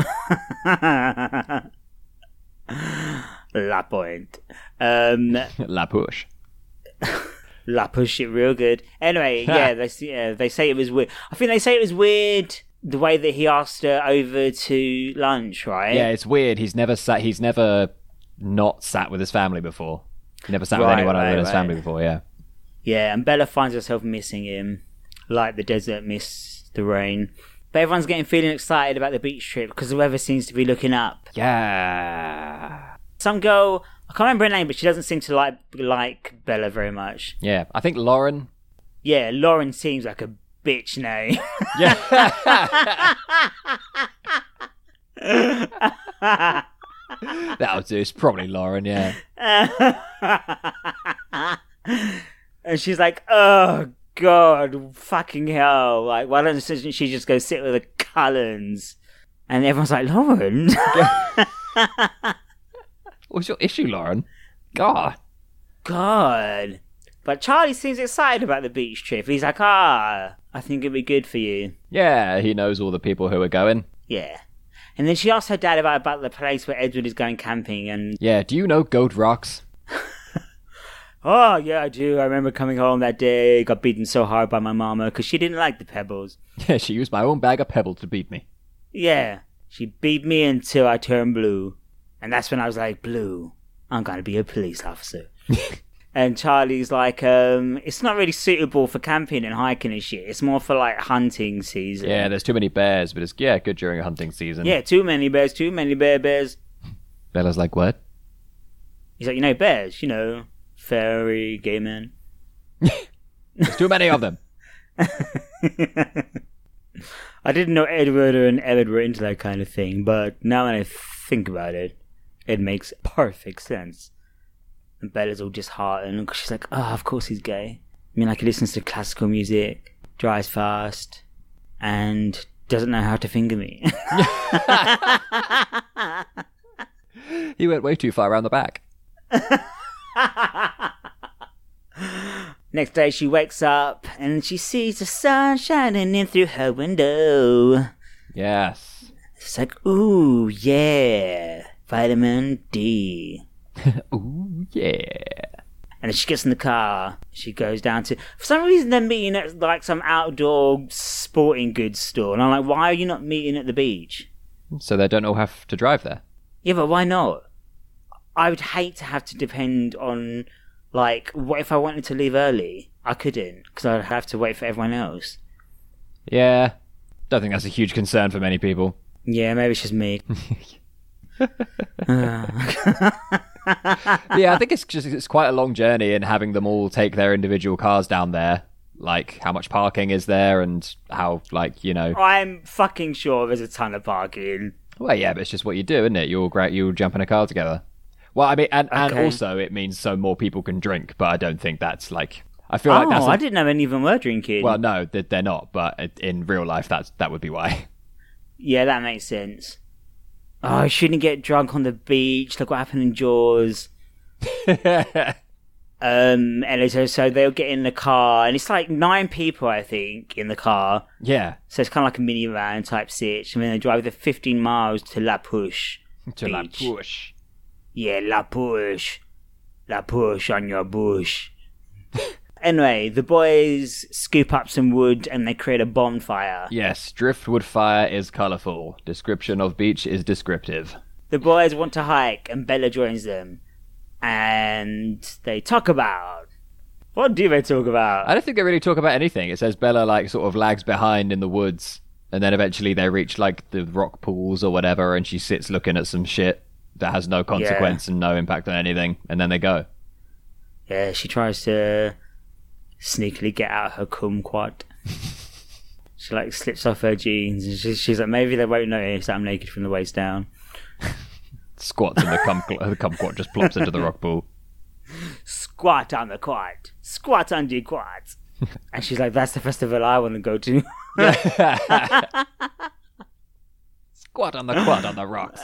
Speaker 3: La point.
Speaker 2: La push.
Speaker 3: La push it real good. Anyway, yeah, they say it was weird. I think they say it was weird the way that he asked her over to lunch, right?
Speaker 2: Yeah, it's weird. He's never not sat with his family before. He never sat with anyone other than his family before, yeah.
Speaker 3: Yeah, and Bella finds herself missing him, like the desert missed the rain. But everyone's feeling excited about the beach trip because the weather seems to be looking up.
Speaker 2: Yeah.
Speaker 3: Some girl, I can't remember her name, but she doesn't seem to like Bella very much.
Speaker 2: Yeah, I think Lauren.
Speaker 3: Yeah, Lauren seems like a bitch name.
Speaker 2: Yeah. That'll do. It's probably Lauren, yeah.
Speaker 3: And she's like, oh, God, fucking hell. Like, why doesn't she just go sit with the Cullens? And everyone's like, Lauren?
Speaker 2: What's your issue, Lauren? God.
Speaker 3: But Charlie seems excited about the beach trip. He's like, I think it'd be good for you.
Speaker 2: Yeah, he knows all the people who are going.
Speaker 3: Yeah. And then she asked her dad about the place where Edward is going camping, and...
Speaker 2: Yeah, do you know Goat Rocks?
Speaker 3: Oh, yeah, I do. I remember coming home that day, got beaten so hard by my mama, because she didn't like the pebbles.
Speaker 2: Yeah, she used my own bag of pebbles to beat me.
Speaker 3: Yeah, she beat me until I turned blue. And that's when I was like, Blue, I'm going to be a police officer. And Charlie's like, it's not really suitable for camping and hiking and shit. It's more for, like, hunting season.
Speaker 2: Yeah, there's too many bears, but it's, good during a hunting season.
Speaker 3: Yeah, too many bears.
Speaker 2: Bella's like, what?
Speaker 3: He's like, bears, furry, gay men.
Speaker 2: There's too many of them.
Speaker 3: I didn't know Edward and Edward were into that kind of thing, but now when I think about it, it makes perfect sense. And Bella's all disheartened because she's like, of course he's gay. I mean, like, he listens to classical music, drives fast, and doesn't know how to finger me.
Speaker 2: He went way too far around the back.
Speaker 3: Next day she wakes up and she sees the sun shining in through her window.
Speaker 2: Yes.
Speaker 3: It's like, ooh, yeah, vitamin D.
Speaker 2: Ooh, yeah.
Speaker 3: And then she gets in the car. She goes down to... For some reason, they're meeting at, like, some outdoor sporting goods store. And I'm like, why are you not meeting at the beach?
Speaker 2: So they don't all have to drive there?
Speaker 3: Yeah, but why not? I would hate to have to depend on, like, what if I wanted to leave early? I couldn't, because I'd have to wait for everyone else.
Speaker 2: Yeah. Don't think that's a huge concern for many people.
Speaker 3: Yeah, maybe it's just me.
Speaker 2: Yeah, I think it's quite a long journey, and having them all take their individual cars down there like how much parking is there and how, like, you know.
Speaker 3: I'm fucking sure there's a ton of parking.
Speaker 2: Well, yeah, but it's just what you do, isn't it? You all jump in a car together. Well, I mean, and
Speaker 3: Okay.
Speaker 2: also it means so more people can drink, but I don't think that's like. I feel like that's.
Speaker 3: I didn't know any of them were drinking.
Speaker 2: Well, no, they're not, but in real life, that would be why.
Speaker 3: Yeah, that makes sense. Oh, I shouldn't get drunk on the beach. Look what happened in Jaws. And so they'll get in the car, and it's like 9 people, I think, in the car.
Speaker 2: Yeah.
Speaker 3: So it's kind of like a minivan type sitch. And then they drive the 15 miles to La Push.
Speaker 2: To La
Speaker 3: Beach.
Speaker 2: Push.
Speaker 3: Yeah, La Push. La Push on your bush. Anyway, the boys scoop up some wood and they create a bonfire.
Speaker 2: Yes, driftwood fire is colourful. Description of beach is descriptive.
Speaker 3: The boys want to hike, and Bella joins them. And they talk about... What do they talk about?
Speaker 2: I don't think they really talk about anything. It says Bella, like, sort of lags behind in the woods, and then eventually they reach, like, the rock pools or whatever, and she sits looking at some shit that has no consequence and no impact on anything, and then they go.
Speaker 3: Yeah, she tries to sneakily get out her kumquat. She, like, slips off her jeans, and she's like, maybe they won't notice that I'm naked from the waist down.
Speaker 2: Squats, and the kumquat just plops into the rock pool.
Speaker 3: Squat on the quad. Squat on the quad. And she's like, that's the festival I want to go to.
Speaker 2: Squat on the quad on the rocks.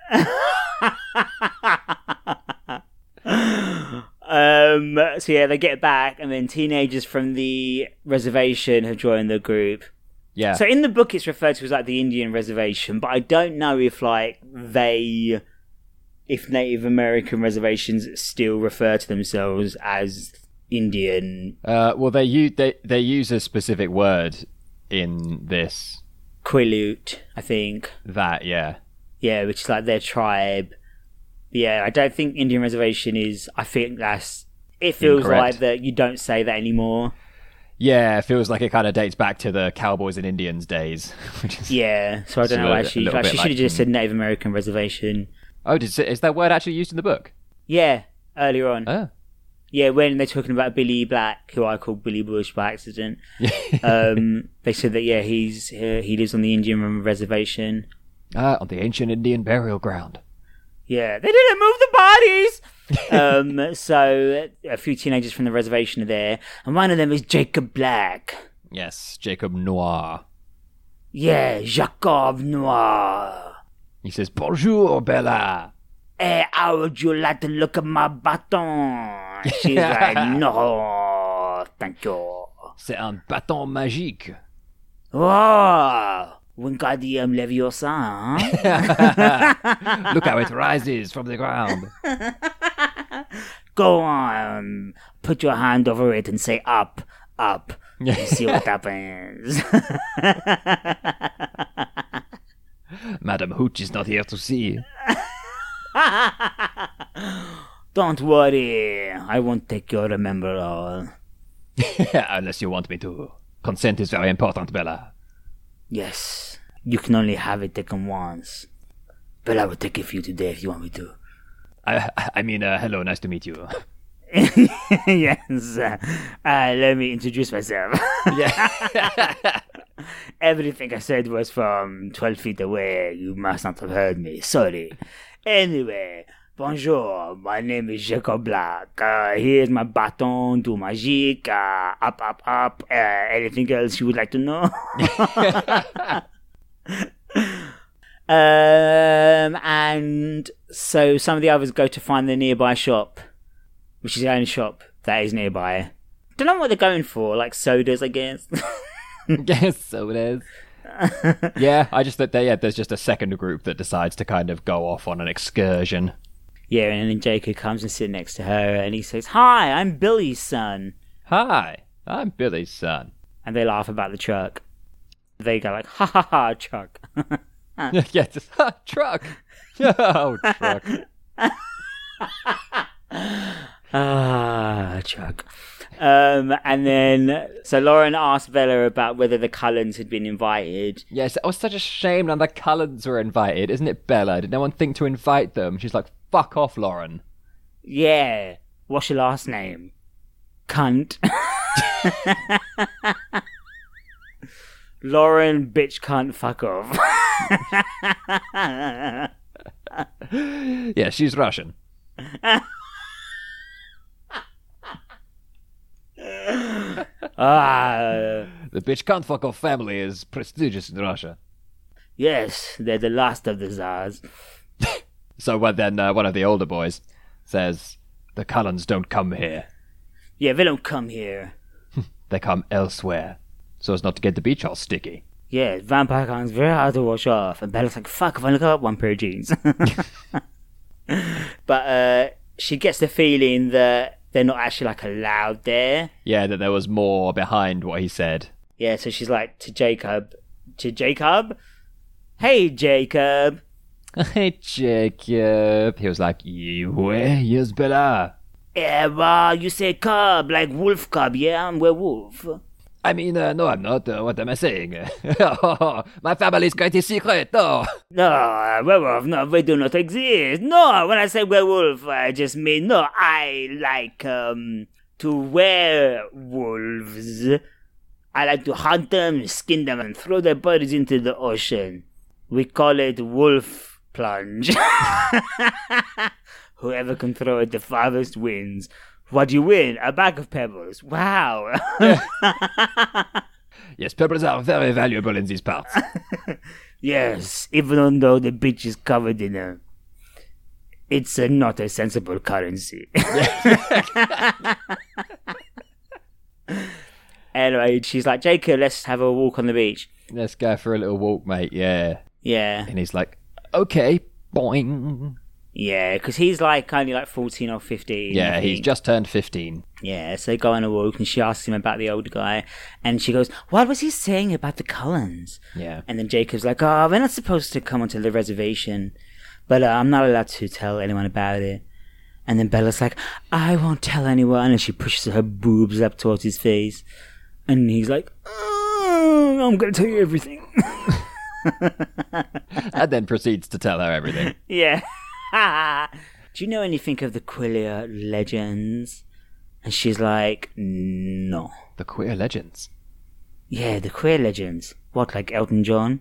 Speaker 3: So yeah, they get back, and then teenagers from the reservation have joined the group.
Speaker 2: Yeah.
Speaker 3: So in the book, it's referred to as like the Indian reservation, but I don't know if if Native American reservations still refer to themselves as Indian.
Speaker 2: Well, they use a specific word in this.
Speaker 3: Quileute, I think.
Speaker 2: That, yeah.
Speaker 3: Yeah, which is like their tribe. Yeah, I don't think Indian reservation is. I think it feels
Speaker 2: Incorrect.
Speaker 3: like that you don't say that anymore.
Speaker 2: Yeah, it feels like it kind of dates back to the Cowboys and Indians days. Which is,
Speaker 3: Yeah, so I don't know why she should have just said Native American reservation.
Speaker 2: Oh, is that word actually used in the book?
Speaker 3: Yeah, earlier on.
Speaker 2: Oh.
Speaker 3: Yeah, when they're talking about Billy Black, who I called Billy Bush by accident, they said that, yeah, he lives on the Indian reservation.
Speaker 2: On the ancient Indian burial ground.
Speaker 3: Yeah, they didn't move the bodies! So a few teenagers from the reservation are there, and one of them is Jacob Black.
Speaker 2: Yes, Jacob Noir.
Speaker 3: Yeah, Jacob Noir.
Speaker 2: He says, "Bonjour, Bella."
Speaker 3: Hey, how would you like to look at my baton? She's like, no, thank you.
Speaker 2: C'est un bâton magique.
Speaker 3: Oh, Wingardium Leviosa, huh?
Speaker 2: Look how it rises from the ground.
Speaker 3: Go on, put your hand over it and say up, up. And see what happens.
Speaker 2: Madam Hooch is not here to see.
Speaker 3: Don't worry, I won't take your remember all.
Speaker 2: Unless you want me to. Consent is very important, Bella.
Speaker 3: Yes, you can only have it taken once. But I will take it for you today if you want me to.
Speaker 2: I mean, hello, nice to meet you.
Speaker 3: Yes, let me introduce myself.
Speaker 2: Yeah.
Speaker 3: Everything I said was from 12 feet away. You must not have heard me. Sorry. Anyway, bonjour. My name is Jacob Black. Here's my bâton du magique. Up, up, up. Anything else you would like to know? And so some of the others go to find the nearby shop, which is the only shop that is nearby. Don't know what they're going for, like sodas, I guess.
Speaker 2: Yes, so it is. Yeah, I just thought there's just a second group that decides to kind of go off on an excursion.
Speaker 3: Yeah, and then Jacob comes and sits next to her, and he says, "Hi, I'm Billy's son."
Speaker 2: Hi, I'm Billy's son.
Speaker 3: And they laugh about the truck. They go like, "Ha ha ha, truck."
Speaker 2: Yeah, just truck. Oh, truck.
Speaker 3: Truck. And then, so Lauren asked Bella about whether the Cullens had been invited.
Speaker 2: Yes, it was such a shame none of the Cullens were invited, isn't it, Bella? Did no one think to invite them? She's like, fuck off, Lauren.
Speaker 3: Yeah. What's your last name? Cunt. Lauren, bitch, can't fuck off.
Speaker 2: Yeah, she's Russian. The bitch can't fuck off family is prestigious in Russia.
Speaker 3: Yes, they're the last of the Tsars.
Speaker 2: So then one of the older boys says, the Cullens don't come here.
Speaker 3: Yeah, they don't come here.
Speaker 2: They come elsewhere, so as not to get the beach all sticky.
Speaker 3: Yeah, vampire cons very hard to wash off. And Bella's like, fuck, I've only got one pair of jeans. But she gets the feeling that they're not actually like allowed there.
Speaker 2: Yeah, that there was more behind what he said.
Speaker 3: Yeah, so she's like to Jacob, hey Jacob.
Speaker 2: Hey Jacob. He was like, yes, Bella.
Speaker 3: Yeah, well, you say cub, like wolf cub, yeah, I'm werewolf.
Speaker 2: I mean, no, I'm not. What am I saying? My family's greatest secret. No,
Speaker 3: Werewolf, no, they do not exist. No, when I say werewolf, I just mean, no, I like to wear wolves. I like to hunt them, skin them, and throw their bodies into the ocean. We call it wolf plunge. Whoever can throw it the farthest wins. What do you win? A bag of pebbles. Wow.
Speaker 2: Yes, pebbles are very valuable in these parts.
Speaker 3: Yes, even though the beach is covered in them. It's not a sensible currency. Anyway, she's like, Jacob, let's have a walk on the beach.
Speaker 2: Let's go for a little walk, mate. Yeah.
Speaker 3: Yeah.
Speaker 2: And he's like, okay, boing.
Speaker 3: Yeah, because he's like only like 14 or 15.
Speaker 2: Yeah, he's just turned 15.
Speaker 3: Yeah, so they go on a walk and she asks him about the older guy. And she goes, what was he saying about the Cullens?
Speaker 2: Yeah.
Speaker 3: And then Jacob's like, oh, we're not supposed to come onto the reservation. But I'm not allowed to tell anyone about it. And then Bella's like, I won't tell anyone. And she pushes her boobs up towards his face. And he's like, oh, I'm going to tell you everything.
Speaker 2: And then proceeds to tell her everything.
Speaker 3: Yeah. Do you know anything of the Queer legends? And she's like, no.
Speaker 2: The Queer legends?
Speaker 3: Yeah, the Queer legends. What, like Elton John?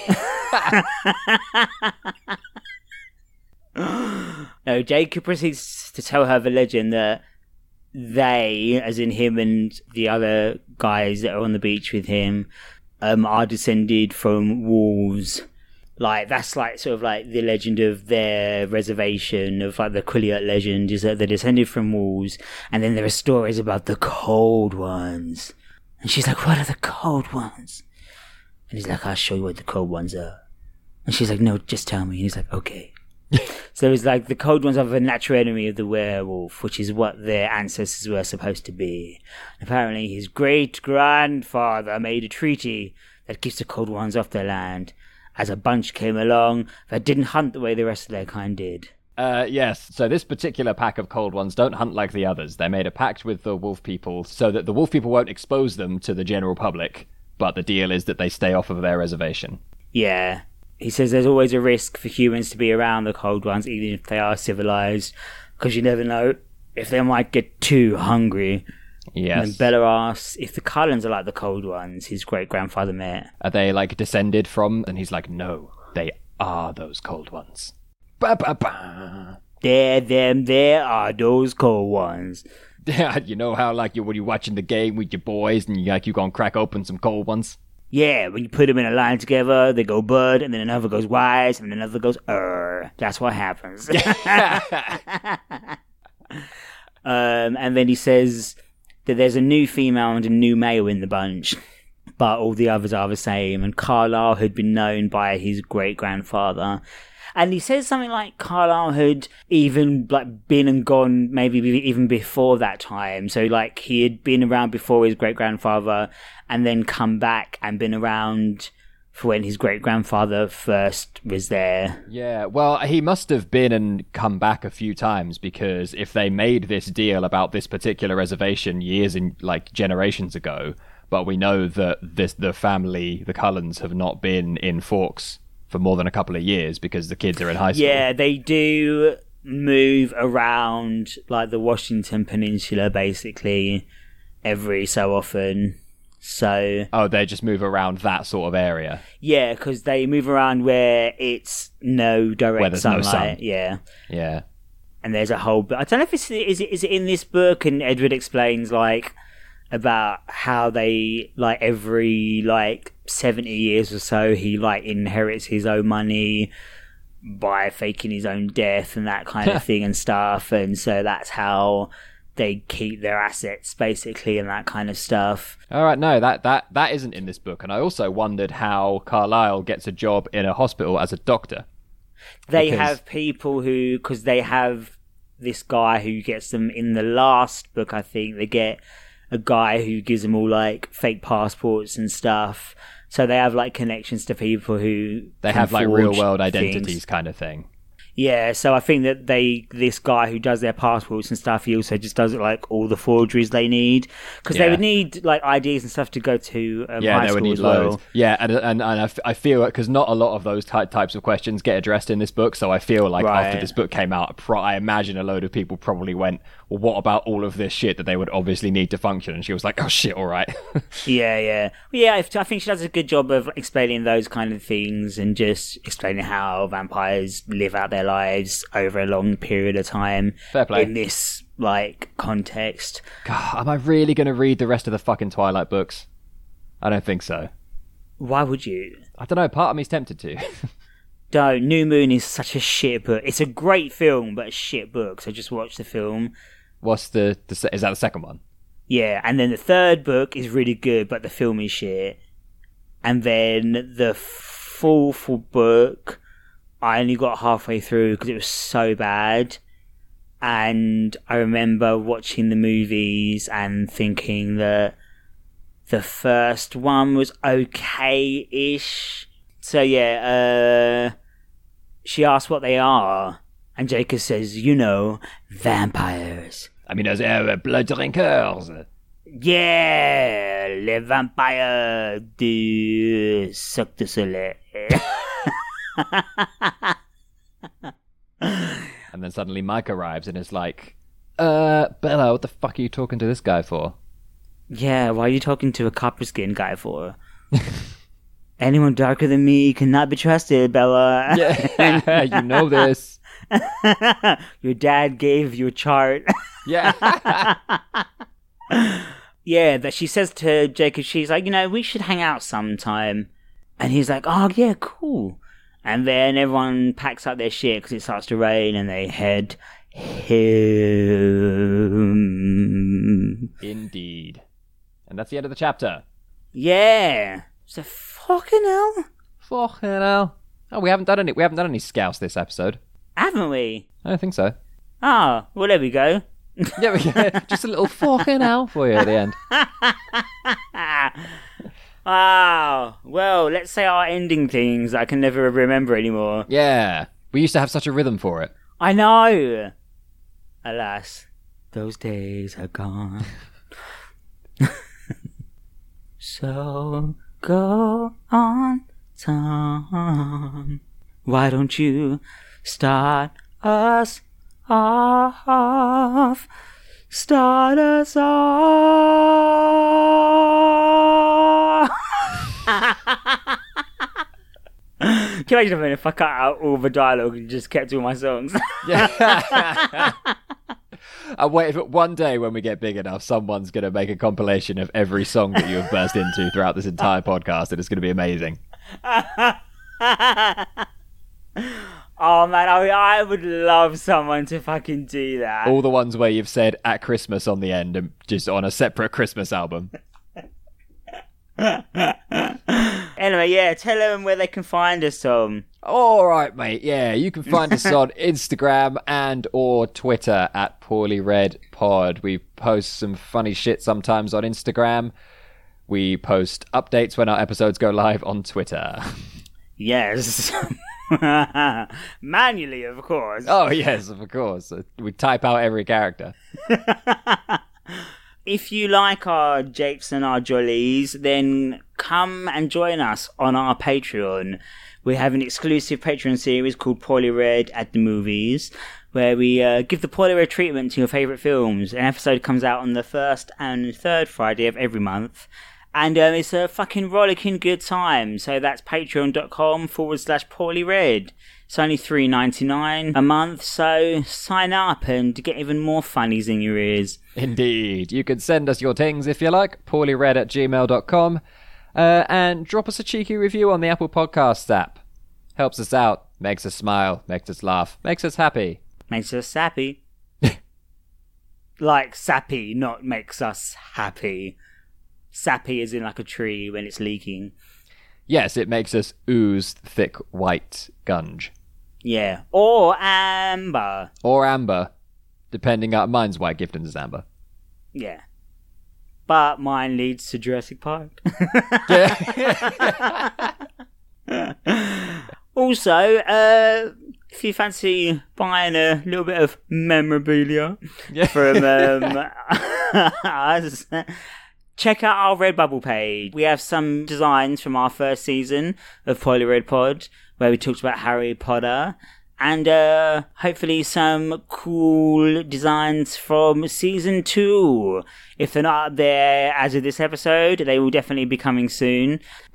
Speaker 3: No, Jacob proceeds to tell her the legend that they, as in him and the other guys that are on the beach with him, are descended from wolves. Like, that's like sort of like the legend of their reservation, of like the Quileute legend, is that they're descended from wolves. And then there are stories about the cold ones. And she's like, what are the cold ones? And he's like, I'll show you what the cold ones are. And she's like, no, just tell me. And he's like, okay. So it's like the cold ones are the natural enemy of the werewolf, which is what their ancestors were supposed to be. Apparently his great-grandfather made a treaty that keeps the cold ones off their land, as a bunch came along that didn't hunt the way the rest of their kind did.
Speaker 2: Yes, so this particular pack of cold ones don't hunt like the others. They made a pact with the wolf people so that the wolf people won't expose them to the general public, but the deal is that they stay off of their reservation.
Speaker 3: Yeah. He says there's always a risk for humans to be around the cold ones, even if they are civilized, because you never know if they might get too hungry.
Speaker 2: Yes.
Speaker 3: And Bella asks if the Cullens are like the cold ones his great-grandfather met.
Speaker 2: Are they, like, descended from? And he's like, no, they are those cold ones. Ba ba ba.
Speaker 3: There are those cold ones.
Speaker 2: Yeah, you know how, like, when you're watching the game with your boys and you gonna crack open some cold ones?
Speaker 3: Yeah, when you put them in a line together, they go bud, and then another goes wise, and then another goes That's what happens. And then he says that there's a new female and a new male in the bunch, but all the others are the same. And Carlisle had been known by his great-grandfather. And he says something like Carlisle had even like been and gone maybe even before that time. So like he had been around before his great-grandfather and then come back and been around for when his great-grandfather first was there.
Speaker 2: Yeah, well, he must have been and come back a few times, because if they made this deal about this particular reservation years and like generations ago, but we know that the family, the Cullens, have not been in Forks for more than a couple of years because the kids are in high school.
Speaker 3: Yeah, they do move around like the Washington Peninsula, basically. every so often. So
Speaker 2: they just move around that sort of area.
Speaker 3: yeah, because they move around where it's no direct
Speaker 2: Where there's no
Speaker 3: sunlight.
Speaker 2: sun.
Speaker 3: Yeah. And there's a whole. I don't know if is it in this book, and Edward explains like about how they like every like 70 years or so he like inherits his own money by faking his own death and that kind of thing and stuff, and so that's how they keep their assets basically and that kind of stuff.
Speaker 2: All right, no, that isn't in this book, and I also wondered how Carlisle gets a job in a hospital as a doctor.
Speaker 3: They have people who, because they have this guy who gets them in the last book, I think they get a guy who gives them all like fake passports and stuff. So they have like connections to people who
Speaker 2: They have like real world identities kind of thing.
Speaker 3: Yeah, so I think that this guy who does their passports and stuff, he also just does like all the forgeries they need, because they would need like IDs and stuff to go to high
Speaker 2: they would
Speaker 3: school
Speaker 2: need
Speaker 3: as well.
Speaker 2: loads. Yeah, and I feel because not a lot of those types of questions get addressed in this book, so I feel like after this book came out, I imagine a load of people probably went, well, what about all of this shit that they would obviously need to function? And she was like, oh shit, all right.
Speaker 3: Yeah. I think she does a good job of explaining those kind of things and just explaining how vampires live out their lives over a long period of time.
Speaker 2: Fair play.
Speaker 3: In this like context.
Speaker 2: God, am I really going to read the rest of the fucking Twilight books? I don't think so.
Speaker 3: Why would you?
Speaker 2: I don't know, part of me's tempted to.
Speaker 3: Don't. New Moon is such a shit book. It's a great film, but a shit book, so just watch the film.
Speaker 2: What's is that the second one?
Speaker 3: Yeah, and then the third book is really good, but the film is shit. And then the fourth book, I only got halfway through because it was so bad. And I remember watching the movies and thinking that the first one was okay-ish. So yeah, she asks what they are, and Jacob says, vampires.
Speaker 2: I mean, those blood drinkers.
Speaker 3: Yeah, les vampires du Cirque du Soleil.
Speaker 2: And then suddenly Mike arrives and is like, Bella, what the fuck are you talking to this guy for?
Speaker 3: Yeah, why are you talking to a copper skin guy for? Anyone darker than me cannot be trusted, Bella.
Speaker 2: Yeah, you know this.
Speaker 3: Your dad gave you a chart.
Speaker 2: Yeah.
Speaker 3: Yeah, that she says to Jacob, she's like, we should hang out sometime. And he's like, oh, yeah, cool. And then everyone packs up their shit because it starts to rain and they head home.
Speaker 2: Indeed. And that's the end of the chapter.
Speaker 3: Yeah. So fucking hell.
Speaker 2: Fucking hell. Oh, we haven't done any scouts this episode.
Speaker 3: Haven't we?
Speaker 2: I don't think so.
Speaker 3: Oh, well, there we go.
Speaker 2: Yeah, just a little fucking hell for you at the end.
Speaker 3: Wow. Well, let's say our ending things I can never remember anymore.
Speaker 2: Yeah. We used to have such a rhythm for it.
Speaker 3: I know. Alas, those days are gone. So go on, Tom. Why don't you start us off? Start us off. Can you imagine if I cut out all the dialogue and just kept all my songs?
Speaker 2: Yeah. I wait if one day when we get big enough, someone's going to make a compilation of every song that you have burst into throughout this entire podcast, and it's going to be amazing.
Speaker 3: Oh man, I would love someone to fucking do that.
Speaker 2: All the ones where you've said "at Christmas" on the end, and just on a separate Christmas album.
Speaker 3: Anyway, yeah, tell them where they can find us, Tom.
Speaker 2: All right, mate. Yeah, you can find us on Instagram and or Twitter at PoorlyRedPod. We post some funny shit sometimes on Instagram. We post updates when our episodes go live on Twitter.
Speaker 3: Yes. Manually, of course.
Speaker 2: Oh, yes, of course. We type out every character.
Speaker 3: If you like our japes and our jollies, then come and join us on our Patreon. We have an exclusive Patreon series called Poorly Red at the Movies, where we give the Polyred treatment to your favourite films. An episode comes out on the first and third Friday of every month. And it's a fucking rollicking good time. So that's patreon.com/poorlyred. It's only $3.99 a month, so sign up and get even more funnies in your ears.
Speaker 2: Indeed. You can send us your things if you like, poorlyred@gmail.com, and drop us a cheeky review on the Apple Podcasts app. Helps us out, makes us smile, makes us laugh, makes us happy.
Speaker 3: Makes us sappy. Like sappy, not makes us happy. Sappy is in like a tree when it's leaking.
Speaker 2: Yes, it makes us ooze thick white gunge.
Speaker 3: Yeah. Or amber.
Speaker 2: Or amber, depending on mine's white, Gifton's is amber.
Speaker 3: Yeah. But mine leads to Jurassic Park. Also, if you fancy buying a little bit of memorabilia from us, check out our Redbubble page. We have some designs from our first season of Polyred Pod, where we talked about Harry Potter, and hopefully some cool designs from season 2. If they're not up there as of this episode, they will definitely be coming soon.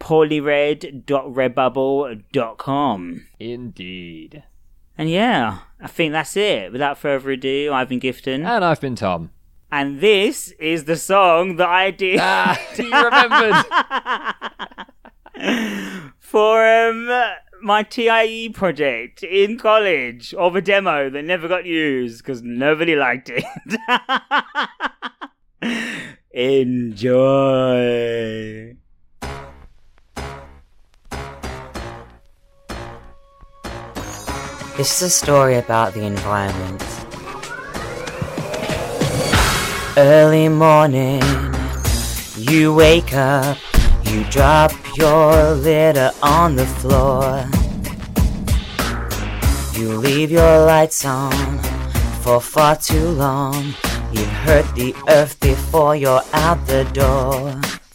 Speaker 3: polyred.redbubble.com.
Speaker 2: Indeed.
Speaker 3: And yeah, I think that's it. Without further ado, I've been Gifton.
Speaker 2: And I've been Tom.
Speaker 3: And this is the song that I did.
Speaker 2: You remembered.
Speaker 3: For my TIE project in college, of a demo that never got used because nobody liked it. Enjoy.
Speaker 4: This is a story about the environment. Early morning, you wake up, you drop your litter on the floor. You leave your lights on for far too long. You've hurt the earth before you're out the door.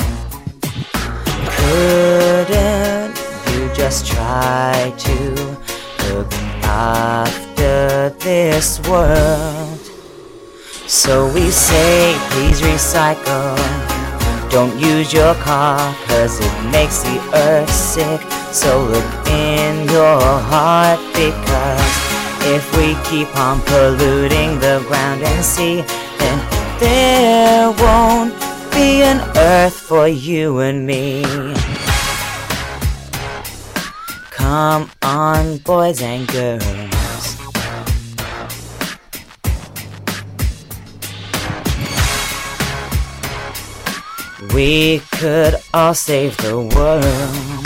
Speaker 4: Couldn't you just try to look after this world? So we say, please recycle. Don't use your car, 'cause it makes the earth sick. So look in your heart, because if we keep on polluting the ground and sea, then there won't be an earth for you and me. Come on, boys and girls. We could all save the world.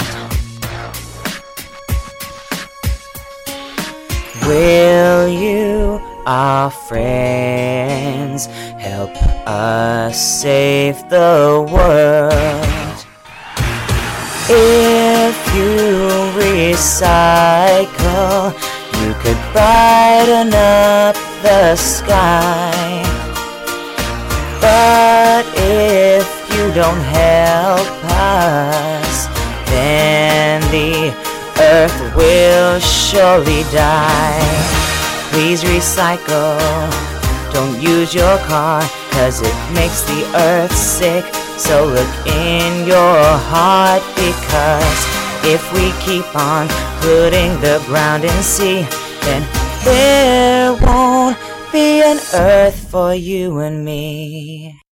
Speaker 4: Will you, our friends, help us save the world? If you recycle, you could brighten up the sky. But if you don't help us, then the earth will surely die. Please recycle, don't use your car, 'cause it makes the earth sick. So look in your heart, because if we keep on polluting the ground and sea, then there won't be an earth for you and me.